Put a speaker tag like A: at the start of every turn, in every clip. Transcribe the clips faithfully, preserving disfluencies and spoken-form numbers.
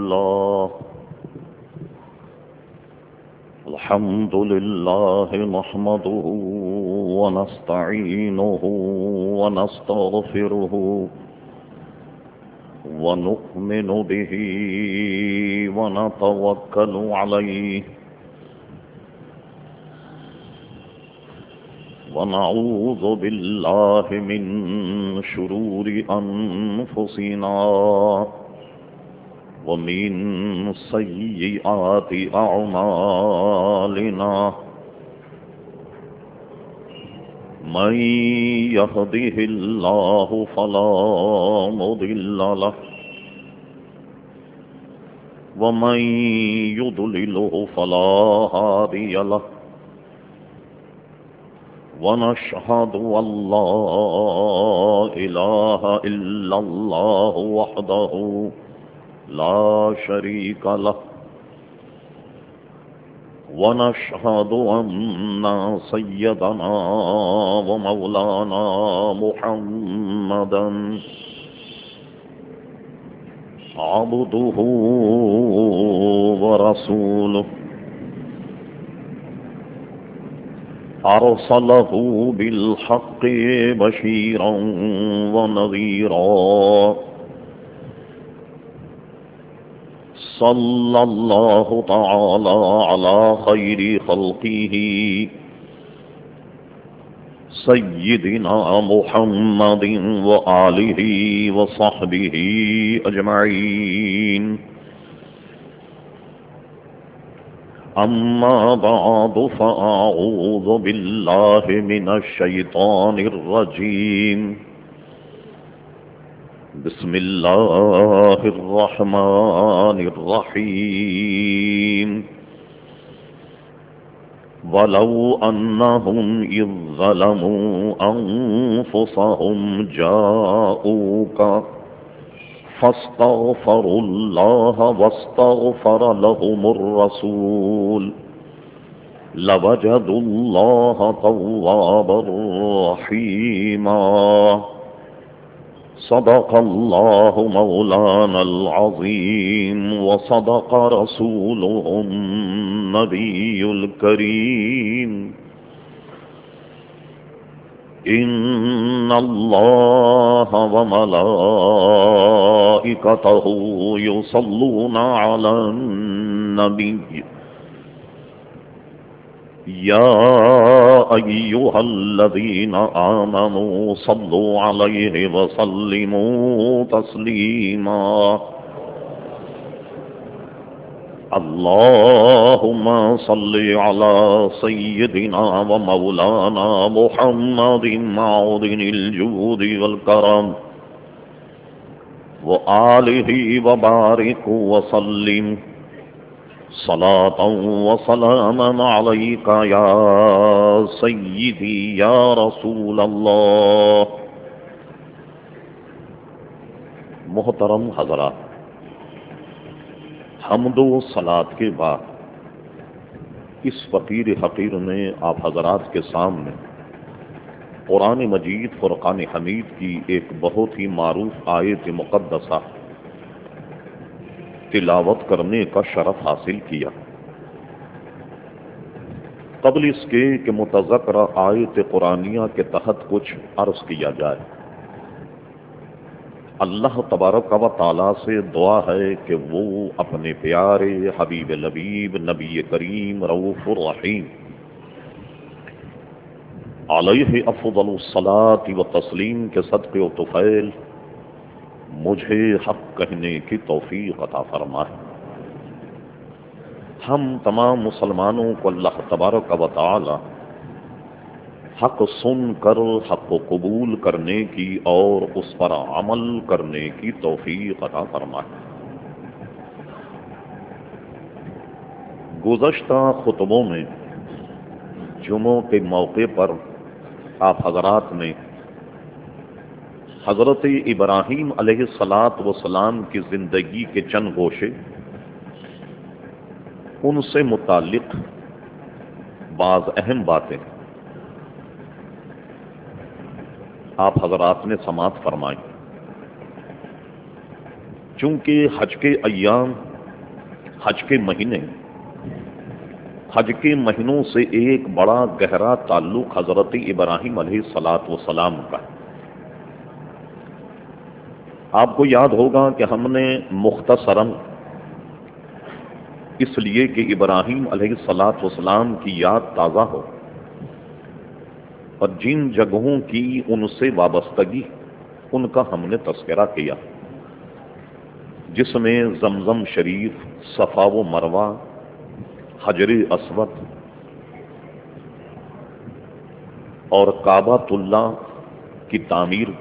A: لله الحمد لله نحمده ونستعينه ونستغفره ونؤمن به ونتوكل عليه ونعوذ بالله من شرور أنفسنا ومن سيئات أعمالنا من يهده الله فلا مضل له ومن يضلله فلا هادي له ونشهد أن لا إله إلا الله وحده لا شريك له ونشهد أن سيدنا ومولانا محمدا عبده ورسوله أرسله بالحق بشيرا ونذيرا صلى الله تعالى على خير خلقه سيدنا محمد وآله وصحبه أجمعين أما بعد فأعوذ بالله من الشيطان الرجيم بسم الله الرحمن الرحيم ولو أنهم إذ ظلموا أنفسهم جاءوك فاستغفروا الله واستغفر لهم الرسول لوجدوا الله توابا رحيما صدق الله مولانا العظيم وصدق رسوله النبي الكريم إن الله وملائكته يصلون على النبي يا أيها الذين آمنوا صلوا عليه وسلموا تسليما اللهم صل على سيدنا ومولانا محمد معدن الجود والكرم وآله وبارك وسلم صلاة وسلاما عليك يا سيدي يا رسول الله. محترم حضرات، حمد و صلات کے بعد اس فقیر حقیر نے آپ حضرات کے سامنے قرآن مجید فرقان حمید کی ایک بہت ہی معروف آیت مقدسہ تلاوت کرنے کا شرف حاصل کیا. قبل اس کے کہ متذکرہ آیت قرآنیہ کے تحت کچھ عرض کیا جائے، اللہ تبارک و تعالیٰ سے دعا ہے کہ وہ اپنے پیارے حبیب لبیب نبی کریم رؤوف الرحیم علیہ افضل الصلاۃ و تسلیم کے صدقے و طفیل مجھے حق کہنے کی توفیق عطا فرمائے. ہم تمام مسلمانوں کو اللہ تبارک و تعالی حق سن کر حق کو قبول کرنے کی اور اس پر عمل کرنے کی توفیق عطا فرمائے. گزشتہ خطبوں میں جمعوں کے موقع پر آپ حضرات نے حضرت ابراہیم علیہ الصلاۃ والسلام کی زندگی کے چند گوشے، ان سے متعلق بعض اہم باتیں آپ حضرات نے سماعت فرمائی. چونکہ حج کے ایام حج کے مہینے، حج کے مہینوں سے ایک بڑا گہرا تعلق حضرت ابراہیم علیہ الصلاۃ والسلام کا ہے۔ آپ کو یاد ہوگا کہ ہم نے مختصراً اس لیے کہ ابراہیم علیہ الصلاۃ والسلام کی یاد تازہ ہو اور جن جگہوں کی ان سے وابستگی ان کا ہم نے تذکرہ کیا، جس میں زمزم شریف، صفا و مروہ، حجر اسود اور کعبۃ اللہ کی تعمیر،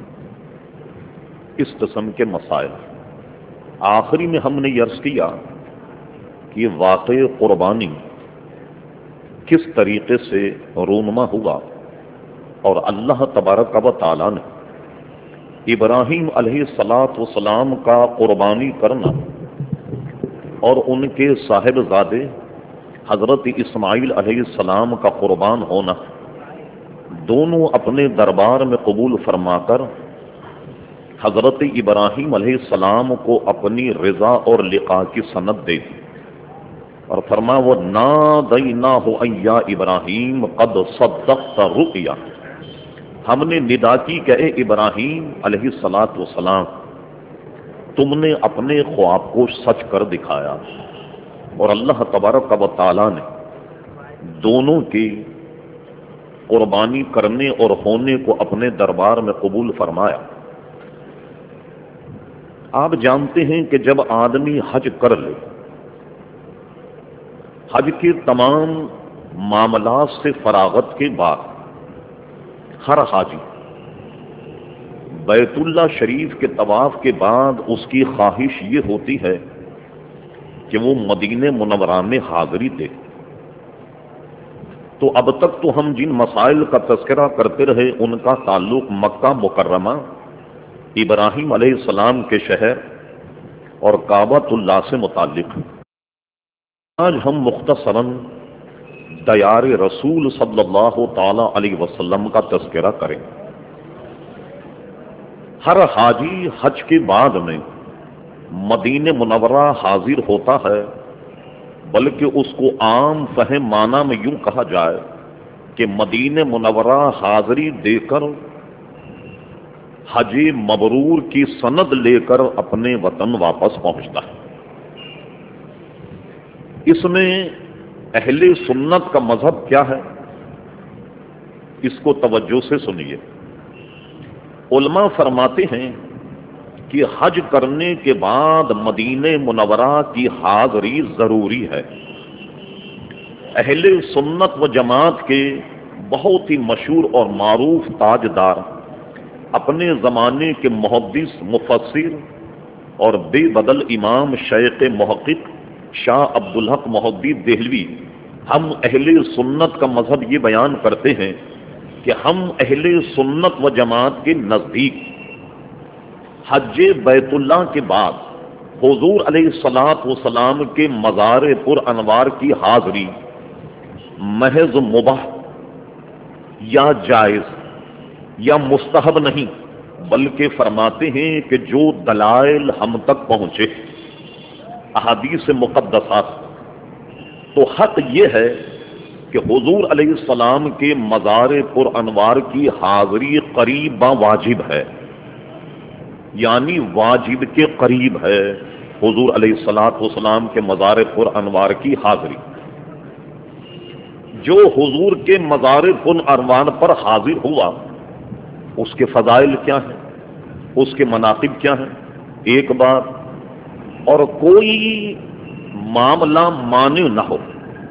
A: اس قسم کے مسائل۔ آخری میں ہم نے یہ عرض کیا کہ واقع قربانی کس طریقے سے رونما ہوا اور اللہ تبارک و تعالی نے ابراہیم علیہ الصلاۃ والسلام کا قربانی کرنا اور ان کے صاحبزادے حضرت اسماعیل علیہ السلام کا قربان ہونا دونوں اپنے دربار میں قبول فرما کر حضرت ابراہیم علیہ السلام کو اپنی رضا اور لقاء کی سند دے دی اور فرما وہ نادیناہ ان یا ابراہیم قد صدقت رؤیا، ہم نے ندا کی کہ اے ابراہیم علیہ الصلاۃ والسلام تم نے اپنے خواب کو سچ کر دکھایا، اور اللہ تبارک و تعالی نے دونوں کی قربانی کرنے اور ہونے کو اپنے دربار میں قبول فرمایا۔ آپ جانتے ہیں کہ جب آدمی حج کر لے، حج کے تمام معاملات سے فراغت کے بعد ہر حاجی بیت اللہ شریف کے طواف کے بعد اس کی خواہش یہ ہوتی ہے کہ وہ مدینہ منورہ میں حاضری دے۔ تو اب تک تو ہم جن مسائل کا تذکرہ کرتے رہے ان کا تعلق مکہ مکرمہ، ابراہیم علیہ السلام کے شہر اور کعبۃ اللہ سے متعلق۔ آج ہم مختصراً دیار رسول صلی اللہ تعالی علیہ وسلم کا تذکرہ کریں۔ ہر حاجی حج کے بعد میں مدینہ منورہ حاضر ہوتا ہے، بلکہ اس کو عام فہم معنی میں یوں کہا جائے کہ مدینہ منورہ حاضری دے کر حج مبرور کی سند لے کر اپنے وطن واپس پہنچتا ہے۔ اس میں اہل سنت کا مذہب کیا ہے، اس کو توجہ سے سنیے۔ علماء فرماتے ہیں کہ حج کرنے کے بعد مدینہ منورہ کی حاضری ضروری ہے۔ اہل سنت و جماعت کے بہت ہی مشہور اور معروف تاجدار، اپنے زمانے کے محدث، مفسر اور بے بدل امام شیخ محقق شاہ عبدالحق محدث دہلوی، ہم اہل سنت کا مذہب یہ بیان کرتے ہیں کہ ہم اہل سنت و جماعت کے نزدیک حج بیت اللہ کے بعد حضور علیہ الصلاۃ والسلام کے مزار پر انوار کی حاضری محض مباح یا جائز یا مستحب نہیں، بلکہ فرماتے ہیں کہ جو دلائل ہم تک پہنچے احادیث مقدسات، تو حق یہ ہے کہ حضور علیہ السلام کے مزار پر انوار کی حاضری قریب با واجب ہے، یعنی واجب کے قریب ہے حضور علیہ الصلاۃ والسلام کے مزار پر انوار کی حاضری۔ جو حضور کے مزار پر انوار پر حاضر ہوا اس کے فضائل کیا ہیں، اس کے مناقب کیا ہیں، ایک بار اور کوئی معاملہ مانع نہ ہو،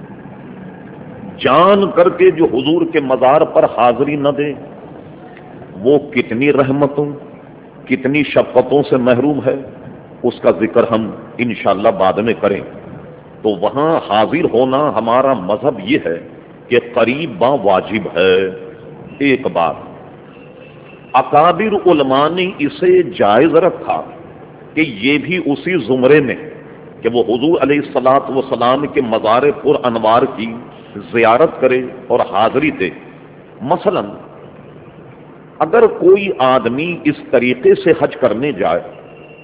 A: جان کر کے جو حضور کے مزار پر حاضری نہ دے وہ کتنی رحمتوں، کتنی شفقتوں سے محروم ہے، اس کا ذکر ہم انشاءاللہ بعد میں کریں۔ تو وہاں حاضر ہونا ہمارا مذہب یہ ہے کہ قریب با واجب ہے۔ ایک بات اکابر علماء نے اسے جائز رکھا کہ یہ بھی اسی زمرے میں کہ وہ حضور علیہ الصلاۃ والسلام کے مزار پر انوار کی زیارت کرے اور حاضری دے۔ مثلا اگر کوئی آدمی اس طریقے سے حج کرنے جائے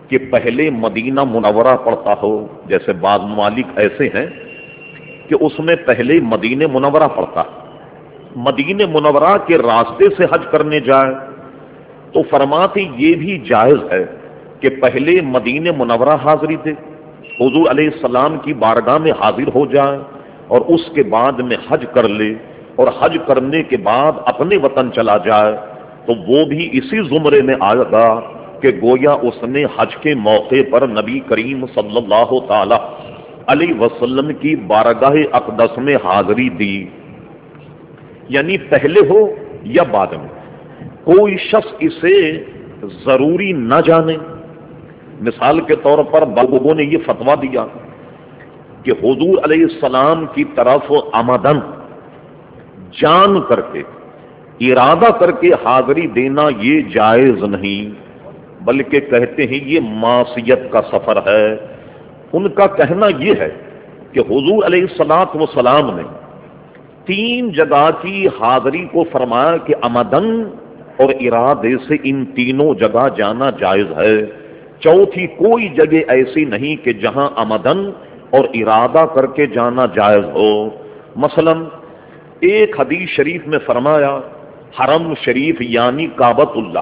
A: کہ پہلے مدینہ منورہ پڑتا ہو، جیسے بعض ممالک ایسے ہیں کہ اس میں پہلے مدینہ منورہ پڑتا، مدینہ منورہ کے راستے سے حج کرنے جائے تو فرماتے یہ بھی جائز ہے کہ پہلے مدینہ منورہ حاضری دے، حضور علیہ السلام کی بارگاہ میں حاضر ہو جائے اور اس کے بعد میں حج کر لے، اور حج کرنے کے بعد اپنے وطن چلا جائے تو وہ بھی اسی زمرے میں آئے گا کہ گویا اس نے حج کے موقع پر نبی کریم صلی اللہ تعالی علیہ وسلم کی بارگاہ اقدس میں حاضری دی، یعنی پہلے ہو یا بعد میں۔ کوئی شخص اسے ضروری نہ جانے، مثال کے طور پر لوگوں نے یہ فتویٰ دیا کہ حضور علیہ السلام کی طرف آمدن جان کر کے ارادہ کر کے حاضری دینا یہ جائز نہیں، بلکہ کہتے ہیں یہ معصیت کا سفر ہے۔ ان کا کہنا یہ ہے کہ حضور علیہ الصلوۃ والسلام نے تین جگہ کی حاضری کو فرمایا کہ آمدن اور ارادے سے ان تینوں جگہ جانا جائز ہے، چوتھی کوئی جگہ ایسی نہیں کہ جہاں آمدن اور ارادہ کر کے جانا جائز ہو۔ مثلا ایک حدیث شریف میں فرمایا حرم شریف یعنی کعبۃ اللہ،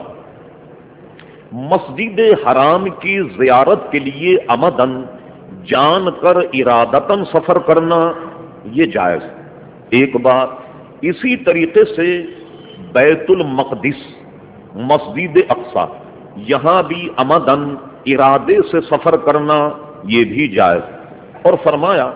A: مسجد حرام کی زیارت کے لیے آمدن جان کر ارادتاً سفر کرنا یہ جائز ہے۔ ایک بات اسی طریقے سے بیت المقدس مسجد اقصی، یہاں بھی آمدن ارادے سے سفر کرنا یہ بھی جائز، اور فرمایا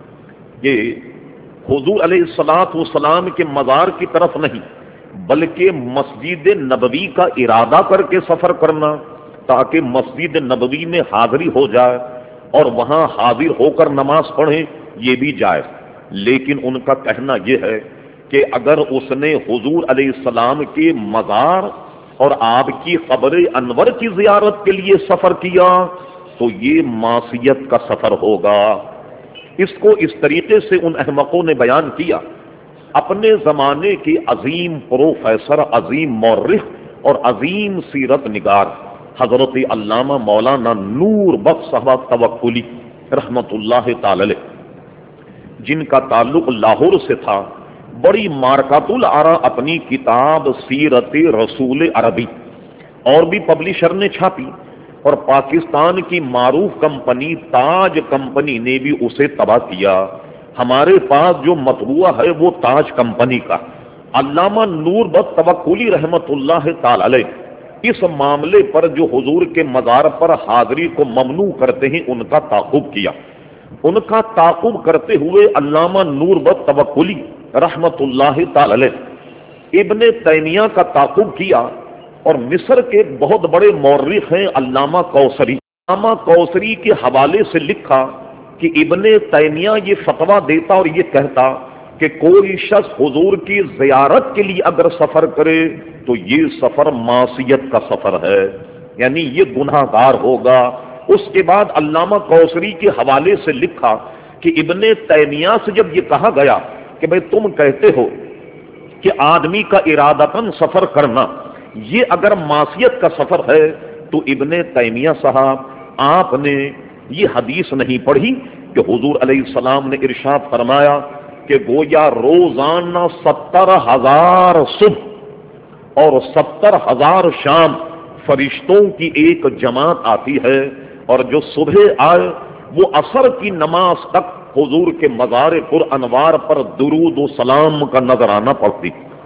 A: کہ حضور علیہ الصلوۃ والسلام کے مزار کی طرف نہیں بلکہ مسجد نبوی کا ارادہ کر کے سفر کرنا تاکہ مسجد نبوی میں حاضری ہو جائے اور وہاں حاضر ہو کر نماز پڑھیں، یہ بھی جائز۔ لیکن ان کا کہنا یہ ہے کہ اگر اس نے حضور علیہ السلام کے مزار اور آپ کی قبر انور کی زیارت کے لیے سفر کیا تو یہ معصیت کا سفر ہوگا۔ اس کو اس طریقے سے ان احمقوں نے بیان کیا۔ اپنے زمانے کے عظیم پروفیسر، عظیم مورخ اور عظیم سیرت نگار حضرت علامہ مولانا نور بخش صاحب توکلی رحمت اللہ تعالی علیہ، جن کا تعلق لاہور سے تھا، بڑی مارکات الآراء اپنی کتاب سیرت رسول عربی اور بھی پبلشر نے چھاپی، اور پاکستان کی معروف کمپنی تاج کمپنی نے بھی اسے تباہ کیا۔ ہمارے پاس جو مطبوعہ ہے وہ تاج کمپنی کا۔ علامہ نور بخش توکلی رحمت اللہ تعالی علیہ اس معاملے پر جو حضور کے مزار پر حاضری کو ممنوع کرتے ہیں ان کا تعاقب کیا۔ ان کا تعاقب کرتے ہوئے علامہ نور بخش توکلی رحمت اللہ تعالی علیہ ابن تیمیہ کا تعاقب کیا، اور مصر کے بہت بڑے مورخ ہیں علامہ کوثری، علامہ کوثری کے حوالے سے لکھا کہ ابن تیمیہ یہ فتویٰ دیتا اور یہ کہتا کہ کوئی شخص حضور کی زیارت کے لیے اگر سفر کرے تو یہ سفر معصیت کا سفر ہے، یعنی یہ گناہ گار ہوگا۔ اس کے بعد علامہ کوثری کے حوالے سے لکھا کہ ابن تیمیہ سے جب یہ کہا گیا کہ بھئی تم کہتے ہو کہ آدمی کا ارادتاً سفر کرنا یہ اگر معصیت کا سفر ہے تو ابن تیمیہ صاحب آپ نے یہ حدیث نہیں پڑھی کہ حضور علیہ السلام نے ارشاد فرمایا کہ گویا روزانہ ستر ہزار صبح اور ستر ہزار شام فرشتوں کی ایک جماعت آتی ہے، اور جو صبح آئے وہ عصر کی نماز تک حضور کے مزار پر انوار پر درود و سلام کا نذرانہ پڑھتی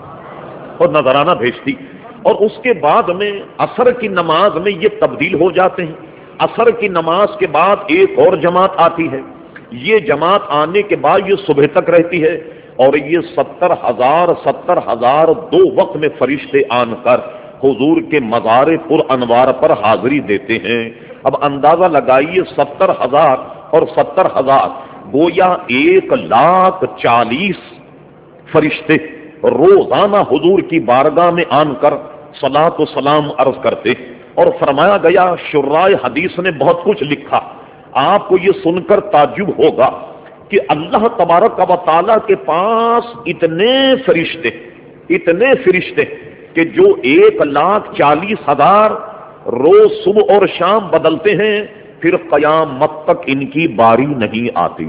A: اور نذرانہ بھیجتی، اور اس کے بعد میں عصر کی نماز میں یہ تبدیل ہو جاتے ہیں۔ عصر کی نماز کے بعد ایک اور جماعت آتی ہے، یہ جماعت آنے کے بعد یہ صبح تک رہتی ہے، اور یہ ستر ہزار ستر ہزار دو وقت میں فرشتے آن کر حضور کے مزار پر انوار پر حاضری دیتے ہیں۔ اب اندازہ لگائیے ستر ہزار اور ستر ہزار گویا ایک لاکھ چالیس فرشتے روزانہ حضور کی بارگاہ میں آن کر صلاۃ و سلام عرض کرتے، اور فرمایا گیا شراح حدیث نے بہت کچھ لکھا۔ آپ کو یہ سن کر تعجب ہوگا کہ اللہ تبارک و تعالیٰ کے پاس اتنے فرشتے اتنے فرشتے کہ جو ایک لاکھ چالیس ہزار روز صبح اور شام بدلتے ہیں، پھر قیامت تک ان کی باری نہیں آتی،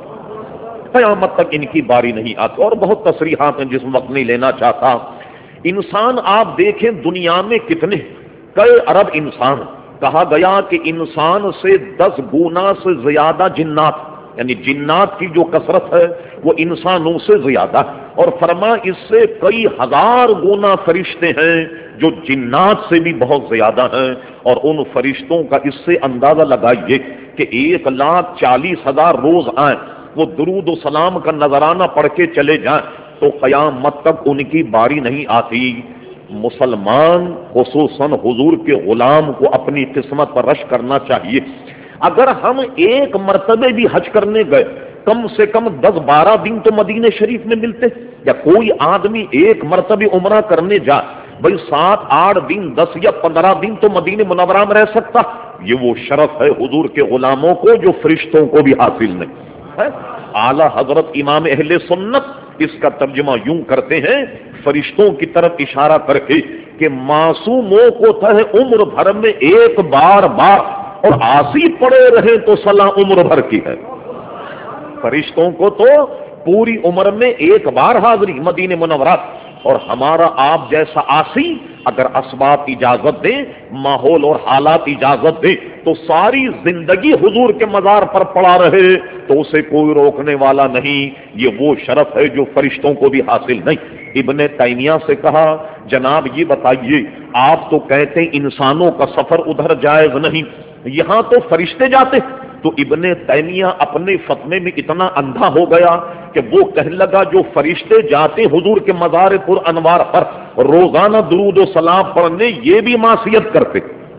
A: قیامت تک ان کی باری نہیں آتی۔ اور بہت تصریحات ہیں جس وقت نہیں لینا چاہتا۔ انسان آپ دیکھیں دنیا میں کتنے، کئی ارب انسان، کہا گیا کہ انسان سے دس گنا سے زیادہ جنات، یعنی جنات کی جو کثرت ہے وہ انسانوں سے زیادہ، اور فرما اس سے کئی ہزار گنا فرشتے ہیں جو جنات سے بھی بہت زیادہ ہیں۔ اور ان فرشتوں کا اس سے اندازہ لگائیے کہ ایک لاکھ چالیس ہزار روز آئیں، وہ درود و سلام کا نذرانہ پڑھ کے چلے جائیں تو قیامت تک ان کی باری نہیں آتی۔ مسلمان خصوصاً حضور کے غلام کو اپنی قسمت پر رشک کرنا چاہیے۔ اگر ہم ایک مرتبہ بھی حج کرنے گئے، کم سے کم دس بارہ دن تو مدینہ شریف میں ملتے، یا کوئی آدمی ایک مرتبہ عمرہ کرنے جائے، بھائی سات آٹھ دن دس یا پندرہ دن تو مدینہ منورہ میں رہ سکتا۔ یہ وہ شرف ہے حضور کے غلاموں کو جو فرشتوں کو بھی حاصل نہیں ہے۔ اعلی حضرت امام اہل سنت اس کا ترجمہ یوں کرتے ہیں فرشتوں کی طرف اشارہ کر کے کہ معصوموں کو تہ عمر بھر میں ایک بار بار اور عاصی پڑے رہے تو صلاح عمر بھر کی ہے۔ فرشتوں کو تو پوری عمر میں ایک بار حاضری مدینہ منورہ، اور ہمارا آپ جیسا عاصی اگر اسباب اجازت دیں، ماحول اور حالات اجازت دیں تو ساری زندگی حضور کے مزار پر پڑا رہے تو اسے کوئی روکنے والا نہیں۔ یہ وہ شرف ہے جو فرشتوں کو بھی حاصل نہیں۔ ابن تیمیہ سے کہا جناب یہ بتائیے، آپ تو کہتے ہیں انسانوں کا سفر ادھر جائز نہیں، یہاں تو فرشتے جاتے، تو ابن تیمیہ اپنے فتوے میں اتنا اندھا ہو گیا کہ وہ کہنے لگا جو فرشتے جاتے حضور کے مزار پر انوار پر روزانہ درود و سلام پڑھنے، یہ بھی معصیت کرتے،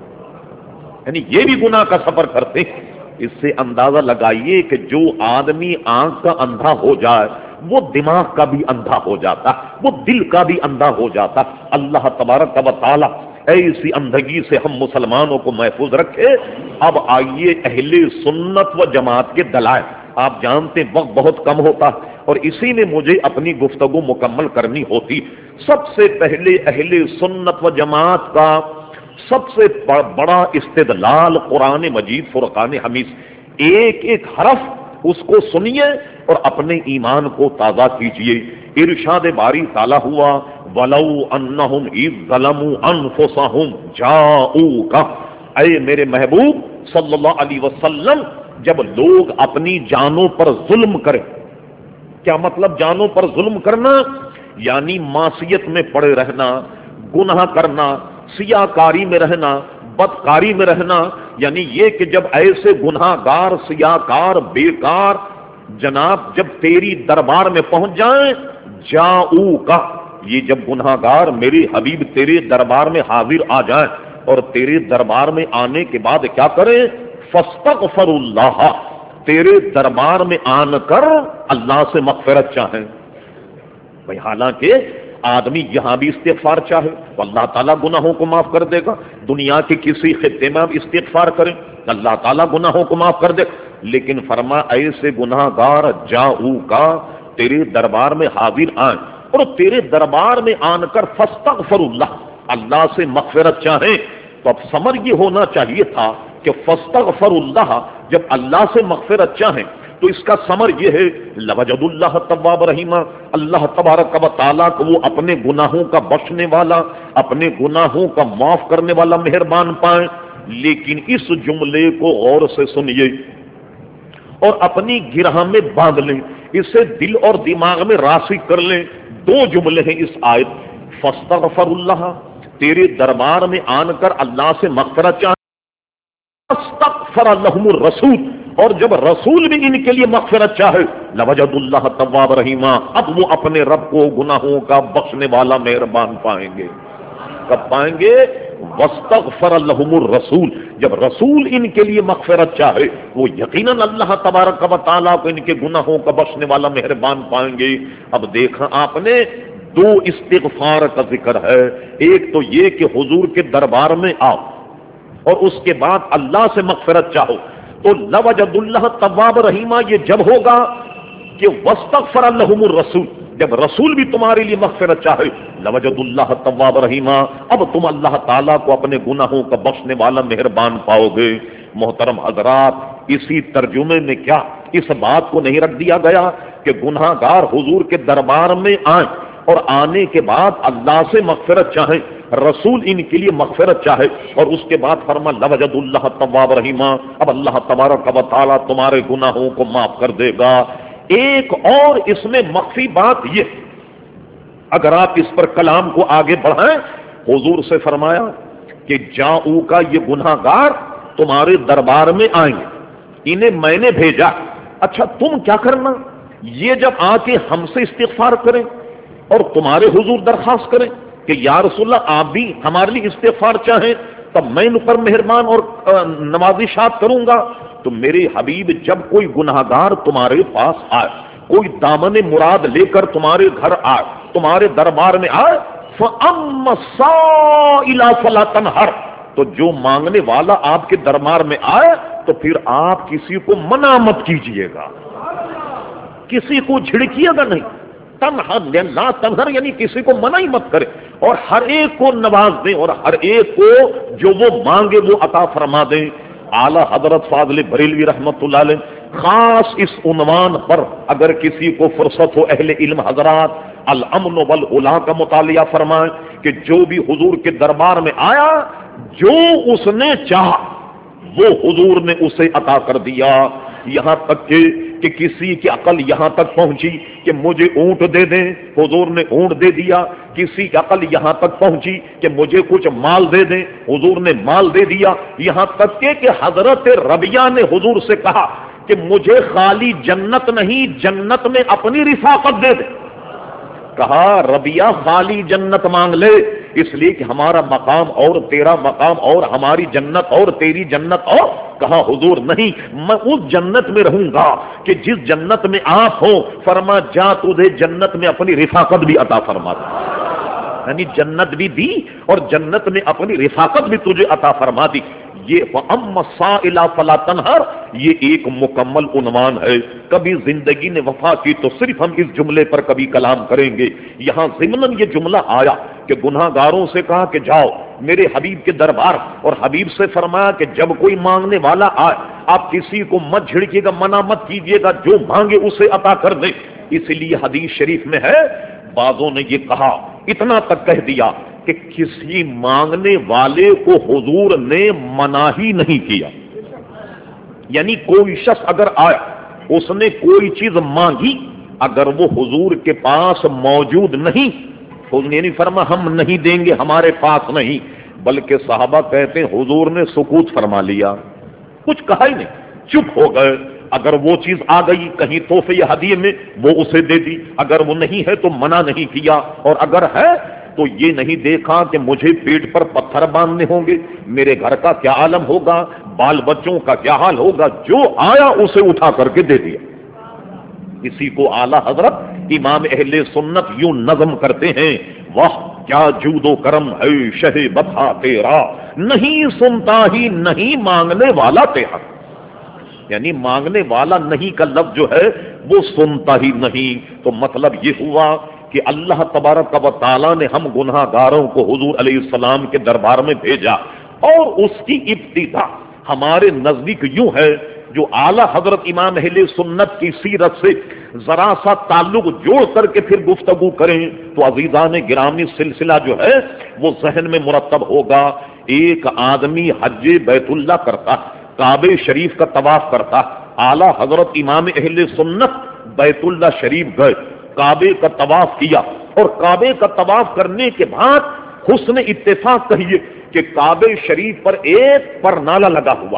A: یعنی یہ بھی گناہ کا سفر کرتے۔ اس سے اندازہ لگائیے کہ جو آدمی آنکھ کا اندھا ہو جائے وہ دماغ کا بھی اندھا ہو جاتا، وہ دل کا بھی اندھا ہو جاتا۔ اللہ تبارک و تعالی ایسی اندھگی سے ہم مسلمانوں کو محفوظ رکھے۔ اب آئیے اہل سنت و جماعت کے دلائل۔ آپ جانتے ہیں وقت بہت کم ہوتا اور اسی میں مجھے اپنی گفتگو مکمل کرنی ہوتی۔ سب سے پہلے اہل سنت و جماعت کا سب سے بڑا استدلال قرآن مجید فرقان حمید، ایک ایک حرف اس کو سنیے اور اپنے ایمان کو تازہ کیجیے۔ ارشاد باری تعالیٰ ہوا وَلَوْ أَنَّهُمْ إِذْ ظَلَمُوا أَنفُسَهُمْ جَاءُوكَ، اے میرے محبوب صلی اللہ علیہ وسلم جب لوگ اپنی جانوں پر ظلم کریں، کیا مطلب جانوں پر ظلم کرنا؟ یعنی معصیت میں پڑے رہنا، گناہ کرنا، سیاہ کاری میں رہنا، بدکاری میں رہنا، یعنی یہ کہ جب ایسے گناہ گار سیاہ کار بیکار جناب جب تیری دربار میں پہنچ جائیں، جاؤ کا، یہ جب گناہ گار میرے حبیب تیرے دربار میں حاضر آ جائیں اور تیرے دربار میں آنے کے بعد کیا کریں؟ فاستغفر اللہ، تیرے دربار میں آن کر اللہ سے مغفرت چاہیں۔ بھئی حالانکہ آدمی یہاں بھی استغفار چاہے تو اللہ تعالیٰ گناہوں کو معاف کر دے گا، دنیا کے کسی خطے میں آپ استغفار کریں اللہ تعالیٰ گناہوں کو معاف کر دے، لیکن فرما ایسے گناہ گار جاؤ کا، تیرے دربار میں حاضر آئیں اور تیرے دربار میں آن کر فاستغفر اللہ، اللہ سے مغفرت چاہیں، تو اب سمر یہ ہونا چاہیے تھا کہ فاستغفر اللہ جب اللہ سے مغفرت چاہیں تو اس کا ثمر یہ ہے لوجد اللہ تواب رحیمہ، اللہ تبارک و تعالیٰ کو وہ اپنے گناہوں کا بخشنے والا، اپنے گناہوں کا معاف کرنے والا مہربان پائیں۔ لیکن اس جملے کو غور سے سنیے اور اپنی گرہ میں باندھ لیں، اسے دل اور دماغ میں راسخ کر لیں۔ دو جملے ہیں اس آیت، فاستغفر اللہ، تیرے دربار میں آن کر اللہ سے مغفرت چاہیں، استغفر لهم الرسول، اور جب رسول بھی ان کے لیے مغفرت چاہے لوجد اللہ تواب رحیمہ، اب وہ اپنے رب کو گناہوں کا بخشنے والا مہربان پائیں گے۔ کب پائیں گے؟ واستغفر لهم الرسول، جب رسول ان کے لیے مغفرت چاہے وہ یقیناً اللہ تبارک و تعالیٰ کو ان کے گناہوں کا بخشنے والا مہربان پائیں گے۔ اب دیکھا آپ نے دو استغفار کا ذکر ہے، ایک تو یہ کہ حضور کے دربار میں آؤ اور اس کے بعد اللہ سے مغفرت چاہو، تو لوجد اللہ تواب رحیمہ یہ جب ہوگا کہ واستغفر لهم الرسول، جب رسول بھی تمہارے لیے مغفرت چاہے لوجد اللہ تواب رحیما، اب تم اللہ تعالیٰ کو اپنے گناہوں کا بخشنے والا مہربان پاؤ گے۔ محترم حضرات، اسی ترجمے میں کیا اس بات کو نہیں رکھ دیا گیا کہ گناہ گار حضور کے دربار میں آئیں اور آنے کے بعد اللہ سے مغفرت چاہیں، رسول ان کے لیے مغفرت چاہے، اور اس کے بعد فرما لوجد اللہ تواب رحیما، اب اللہ تبارک و تعالیٰ تمہارے گناہوں کو معاف کر دے گا۔ ایک اور اس میں مخفی بات یہ، اگر آپ اس پر کلام کو آگے بڑھائیں، حضور سے فرمایا کہ جاؤ کا یہ گناہ گار تمہارے دربار میں آئیں گے، انہیں میں نے بھیجا، اچھا تم کیا کرنا، یہ جب آ کے ہم سے استغفار کریں اور تمہارے حضور درخواست کریں کہ یا رسول اللہ آپ بھی ہمارے لیے استغفار چاہیں تب میں ان پر مہربان اور نوازشات کروں گا، تو میرے حبیب جب کوئی گناہ گار تمہارے پاس آئے، کوئی دامن مراد لے کر تمہارے گھر آئے، تمہارے دربار میں آئے، فَأَمَّا السَّائِلَ فَلَا تَنْهَرْ، تو جو مانگنے والا آپ کے دربار میں آئے تو پھر آپ کسی کو منع مت کیجئے گا، کسی کو جھڑکیے گا نہیں، تنہر لا تنہر یعنی کسی کو منع ہی مت کرے، اور ہر ایک کو نواز دیں اور ہر ایک کو جو وہ مانگے وہ عطا فرما دیں۔ اعلیٰ حضرت فاضل بریلوی رحمت اللہ علیہ خاص اس عنوان پر اگر کسی کو فرصت ہو اہل علم حضرات الامن والعلا کا مطالعہ فرمائیں کہ جو بھی حضور کے دربار میں آیا، جو اس نے چاہا وہ حضور نے اسے عطا کر دیا، یہاں تک کہ کہ کسی کی عقل یہاں تک پہنچی کہ مجھے اونٹ دے دیں، حضور نے اونٹ دے دیا، کسی کی عقل یہاں تک پہنچی کہ مجھے کچھ مال دے دیں، حضور نے مال دے دیا، یہاں تک کہ کہ حضرت ربیہ نے حضور سے کہا کہ مجھے خالی جنت نہیں جنت میں اپنی رفاقت دے دے، کہا ربیہ خالی جنت مانگ لے، اس لیے کہ ہمارا مقام اور تیرا مقام اور ہماری جنت اور تیری جنت اور، کہا حضور نہیں، میں اس جنت میں رہوں گا کہ جس جنت میں آپ ہو، فرما جا تجھے جنت میں اپنی رفاقت بھی عطا فرما دے، یعنی جنت بھی دی اور جنت میں اپنی رفاقت بھی تجھے عطا فرما دی۔ یہ فَأَمَّا السَّائِلَ فَلَا تَنْهَرْ یہ ایک مکمل عنوان ہے، کبھی زندگی نے وفا کی تو صرف ہم اس جملے پر کبھی کلام کریں گے۔ یہاں ضمناً یہ جملہ آیا کہ گناہ گاروں سے کہا کہ جاؤ میرے حبیب کے دربار، اور حبیب سے فرمایا کہ جب کوئی مانگنے والا آئے آپ کسی کو مت جھڑکیے گا، منع مت کیجیے گا، جو مانگے اسے عطا کر دیں۔ اس لیے حدیث شریف میں ہے، بعضوں نے یہ کہا، اتنا تک کہہ دیا کہ کسی مانگنے والے کو حضور نے منع ہی نہیں کیا، یعنی کوئی شخص اگر آیا اس نے کوئی چیز مانگی، اگر وہ حضور کے پاس موجود نہیں، حضور نے نہیں فرما ہم نہیں دیں گے، ہمارے پاس نہیں، بلکہ صحابہ کہتے ہیں حضور نے سکوت فرما لیا، کچھ کہا ہی نہیں، چپ ہو گئے۔ اگر وہ چیز آ گئی کہیں تحفے یا ہدیے میں وہ اسے دے دی، اگر وہ نہیں ہے تو منع نہیں کیا، اور اگر ہے تو یہ نہیں دیکھا کہ مجھے پیٹ پر پتھر باندھنے ہوں گے، میرے گھر کا کیا عالم ہوگا، بال بچوں کا کیا حال ہوگا، جو آیا اسے اٹھا کر کے دے دیا۔ اسی کو اعلیٰ حضرت امام اہل سنت یوں نظم کرتے ہیں، واہ کیا جود و کرم ہے شہ بطحا تیرا، نہیں سنتا ہی نہیں مانگنے والا تیرا، یعنی مانگنے والا نہیں کا لفظ جو ہے وہ سنتا ہی نہیں، تو مطلب یہ ہوا کہ اللہ تبارک و تعالیٰ نے ہم گناہ گاروں کو حضور علیہ السلام کے دربار میں بھیجا، اور اس کی ابتدا ہمارے نزدیک یوں ہے، جو اعلیٰ حضرت امام اہل سنت کی سیرت سے ذرا سا تعلق جوڑ کر کے پھر گفتگو کریں تو عزیزان گرامی سلسلہ جو ہے وہ ذہن میں مرتب ہوگا۔ ایک آدمی حج بیت اللہ کرتا، کعبہ شریف کا طواف کرتا، اعلیٰ حضرت امام اہل سنت بیت اللہ شریف گئے، کعبے کا طواف کیا، اور کعبے کا طواف کرنے کے بعد حسن اتفاق کہیے کہ کعبہ شریف پر ایک پرنالا لگا ہوا،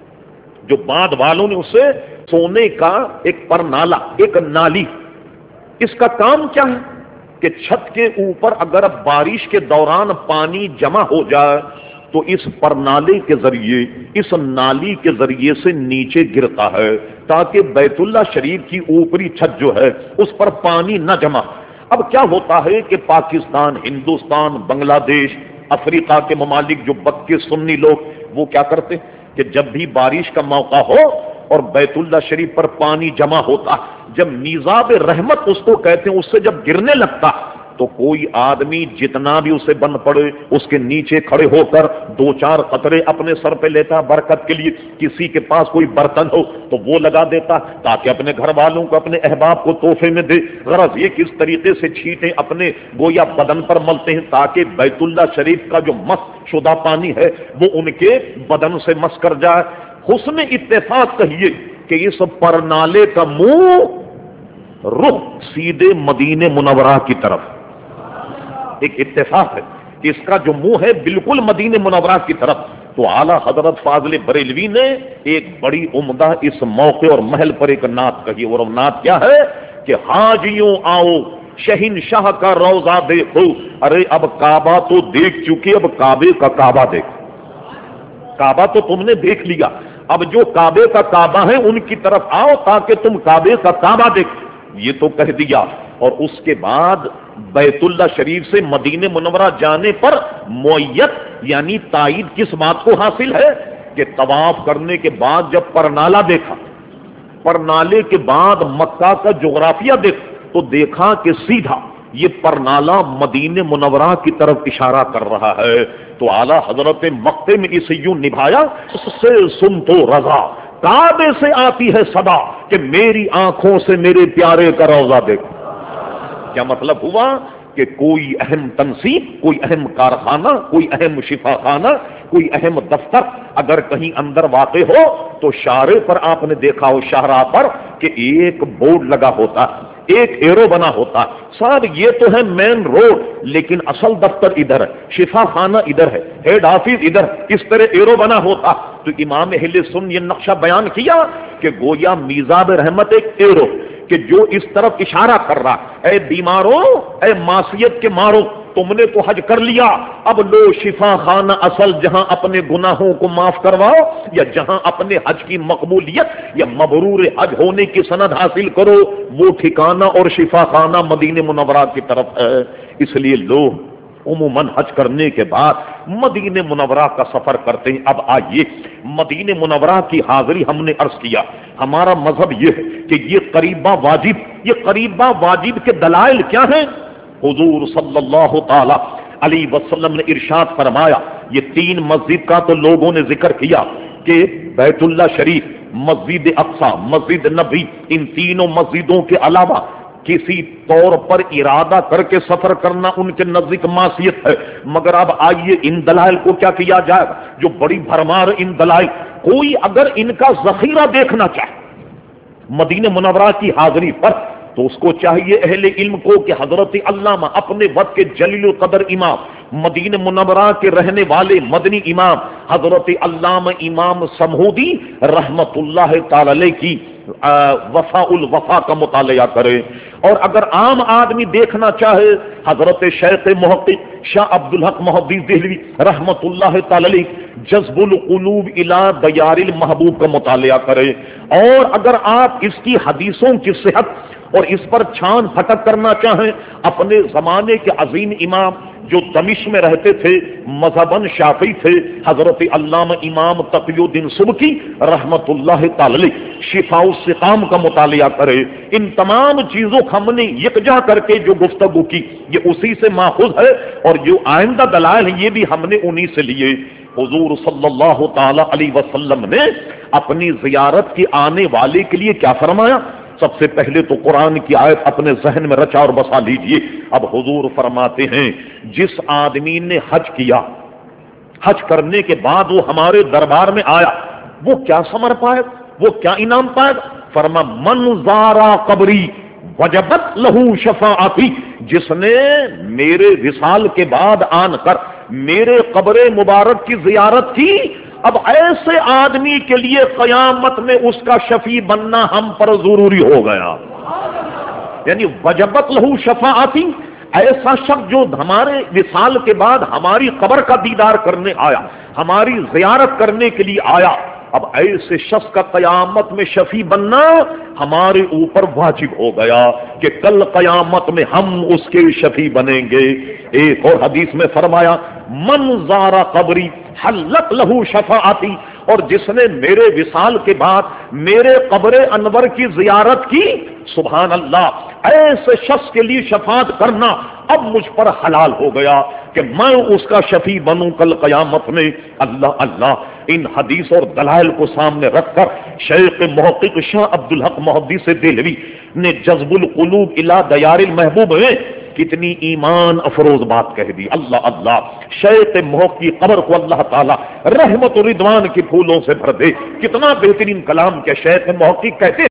A: جو بعد والوں نے اسے سونے کا ایک پرنالا، ایک نالی، اس کا کام کیا ہے کہ چھت کے اوپر اگر بارش کے دوران پانی جمع ہو جائے تو اس پرنالے کے ذریعے، اس نالی کے ذریعے سے نیچے گرتا ہے تاکہ بیت اللہ شریف کی اوپری چھت جو ہے اس پر پانی نہ جمع۔ اب کیا ہوتا ہے کہ پاکستان، ہندوستان، بنگلہ دیش، افریقہ کے ممالک جو بکے سنی لوگ وہ کیا کرتے کہ جب بھی بارش کا موقع ہو اور بیت اللہ شریف پر پانی جمع ہوتا، جب میزاب رحمت اس کو کہتے ہیں، اس سے جب گرنے لگتا تو کوئی آدمی جتنا بھی اسے بن پڑے اس کے نیچے کھڑے ہو کر دو چار قطرے اپنے سر پہ لیتا برکت کے لیے. کسی کے پاس کوئی برتن ہو تو وہ لگا دیتا تاکہ اپنے گھر والوں کو اپنے احباب کو تحفے میں دے. غرض یہ کس طریقے سے چھینٹیں اپنے گویا بدن پر ملتے ہیں تاکہ بیت اللہ شریف کا جو مس شدہ پانی ہے وہ ان کے بدن سے مس کر جائے. حسن اتفاق کہیے کہ اس پرنالے کا منہ رخ سیدھے مدینے منورہ کی طرف. ایک اتفاق ہے کہ اس کا جو منہ ہے بالکل مدینے منورہ کی طرف. تو اعلی حضرت فاضل بریلوی نے ایک بڑی عمدہ اس موقع اور محل پر ایک نعت کہی, اور نعت کیا ہے کہ حاجیوں آؤ شہنشاہ کا روضہ دیکھو. ارے اب کعبہ تو دیکھ چکے, اب کعبے کا کعبہ دیکھو. کعبہ تو تم نے دیکھ لیا, اب جو کعبے کا کعبہ ہے ان کی طرف آؤ تاکہ تم کعبے کا کعبہ دیکھو. یہ تو کہہ دیا. اور اس کے بعد بیت اللہ شریف سے مدینے منورہ جانے پر معیت یعنی تائید کس بات کو حاصل ہے کہ طواف کرنے کے بعد جب پرنالہ دیکھا, پرنالے کے بعد مکہ کا جغرافیہ دیکھا تو دیکھا کہ سیدھا یہ پرنالہ مدینے منورہ کی طرف اشارہ کر رہا ہے. تو اعلی حضرت مکے میں اسے یوں نبھایا, اس سے سن تو رضا کعبے سے آتی ہے صدا کہ میری آنکھوں سے میرے پیارے کا روضہ دیکھو. کیا مطلب ہوا کہ کوئی اہم تنصیب, کوئی اہم کارخانہ, کوئی اہم شفا خانہ, کوئی اہم دفتر اگر کہیں اندر واقع ہو تو شارے پر آپ نے دیکھا ہو شاہراہ پر کہ ایک بورڈ لگا ہوتا, ایک ایرو بنا ہوتا. صاحب یہ تو ہے مین روڈ لیکن اصل دفتر ادھر ہے, شفا خانہ ادھر ہے, ہیڈ آفس ادھر, اس طرح ایرو بنا ہوتا. تو امام اہل سنت یہ نقشہ بیان کیا کہ گویا میزاب رحمت ایک ایرو کہ جو اس طرف اشارہ کر رہا, اے بیماروں, اے معصیت کے مارو, تم نے تو حج کر لیا, اب لو شفا خانہ اصل جہاں اپنے گناہوں کو معاف کرواؤ یا جہاں اپنے حج کی مقبولیت یا مبرور حج ہونے کی سند حاصل کرو, وہ ٹھکانہ اور شفا خانہ مدینے منورہ کی طرف ہے. اس لیے لوگ عموماً حج کرنے کے بعد مدینے منورہ کا سفر کرتے ہیں. اب آئیے مدینے منورہ کی حاضری ہم نے عرض کیا. ہمارا مذہب یہ ہے کہ یہ قریبہ واجب, یہ قریبہ واجب کے دلائل کیا ہیں؟ حضور صلی اللہ تعالی علیہ وسلم نے ارشاد فرمایا, یہ تین مسجد کا تو لوگوں نے ذکر کیا کہ بیت اللہ شریف, مسجد اقصی, مسجد نبوی, ان تینوں مسجدوں کے علاوہ کسی طور پر ارادہ کر کے سفر کرنا ان کے نزدیک معصیت ہے. مگر اب آئیے ان دلائل کو کیا کیا جائے گا جو بڑی بھرمار ان دلائل. کوئی اگر ان کا ذخیرہ دیکھنا چاہے مدینہ منورہ کی حاضری پر تو اس کو چاہیے اہل علم کو کہ حضرت علامہ اپنے وقت کے جلیل القدر امام, مدینہ منورہ کے رہنے والے مدنی امام حضرت علامہ امام سمہودی رحمت اللہ تعالی علیہ کی وفاء الوفا کا مطالعہ کرے. اور اگر عام آدمی دیکھنا چاہے حضرت شیخ محقق شاہ عبدالحق محدث دہلوی رحمت اللہ تعالی علیہ جذب القلوب الی دیار المحبوب کا مطالعہ کرے. اور اگر آپ اس کی حدیثوں کی صحت اور اس پر چھان پھٹک کرنا چاہیں, اپنے زمانے کے عظیم امام جو دمشق میں رہتے تھے, مذہباً شافعی تھے, حضرت علامہ امام تقی الدین سبکی رحمت اللہ تعالی علیہ شفاء السقام کا مطالعہ کرے. ان تمام چیزوں کو ہم نے یکجا کر کے جو گفتگو کی یہ اسی سے ماخوذ ہے, اور جو آئندہ دلائل ہیں یہ بھی ہم نے انہی سے لیے. حضور صلی اللہ تعالی علیہ وسلم نے اپنی زیارت کے آنے والے کے لیے کیا فرمایا؟ سب سے پہلے تو قرآن کی آیت اپنے ذہن میں رچا اور بسا لیجئے. اب حضور فرماتے ہیں جس آدمی نے حج کیا, حج کرنے کے بعد وہ ہمارے دربار میں آیا, وہ کیا ثمر پائے, وہ کیا انعام پائے؟ فرما من زارا قبری وجبت لہو شفاعتی, جس نے میرے وصال کے بعد آن کر میرے قبر مبارک کی زیارت کی, اب ایسے آدمی کے لیے قیامت میں اس کا شفیع بننا ہم پر ضروری ہو گیا. یعنی وجبت لہو شفاعتی, ایسا شخص جو ہمارے وصال کے بعد ہماری قبر کا دیدار کرنے آیا, ہماری زیارت کرنے کے لیے آیا, اب ایسے شخص کا قیامت میں شفیع بننا ہمارے اوپر واجب ہو گیا کہ کل قیامت میں ہم اس کے شفیع بنیں گے. ایک اور حدیث میں فرمایا من زارا قبری حلت لہو شفاعتی, اور جس نے میرے وصال کے بعد میرے قبر انور کی زیارت کی, سبحان اللہ, ایسے شخص کے لیے شفاعت کرنا اب مجھ پر حلال ہو گیا کہ میں اس کا شفیع بنوں کل قیامت میں۔ اللہ اللہ، ان حدیث اور دلائل کو سامنے رکھ کر شیخ محقق شاہ عبد الحق محدث دہلوی نے جذب القلوب الی دیار المحبوب میں کتنی ایمان افروز بات کہہ دی۔ اللہ اللہ، شیخ محقق کی قبر کو اللہ تعالی رحمت و رضوان کے پھولوں سے بھر دے۔ کتنا بہترین کلام کے شیخ محقق کہتے